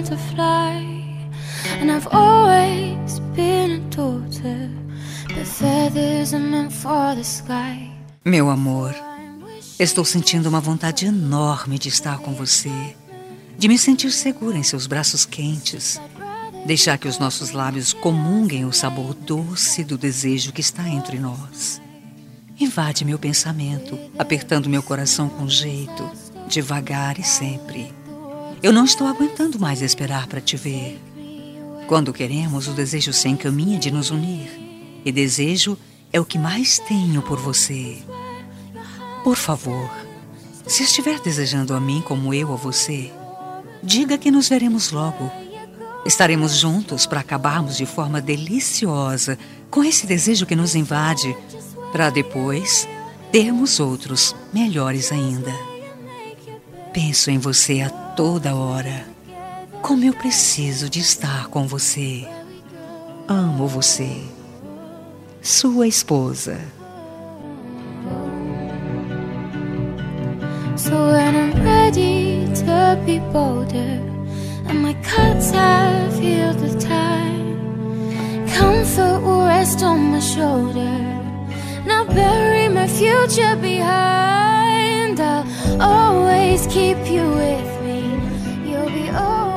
to fly. And I've always been a daughter, but feathers are meant for the sky. Meu amor, estou sentindo uma vontade enorme de estar com você, de me sentir segura em seus braços quentes, deixar que os nossos lábios comunguem o sabor doce do desejo que está entre nós. Invade meu pensamento, apertando meu coração com jeito, devagar e sempre. Eu não estou aguentando mais esperar para te ver. Quando queremos, o desejo se encaminha de nos unir. E desejo é o que mais tenho por você. Por favor, se estiver desejando a mim como eu a você, diga que nos veremos logo. Estaremos juntos para acabarmos de forma deliciosa com esse desejo que nos invade, para depois termos outros melhores ainda. Penso em você a toda hora. Como eu preciso de estar com você. Amo você. Sua esposa. So when I'm ready to be bolder, and my cuts have healed with time, comfort will rest on my shoulder. Now bury my future behind. I'll always keep you with me. You'll be always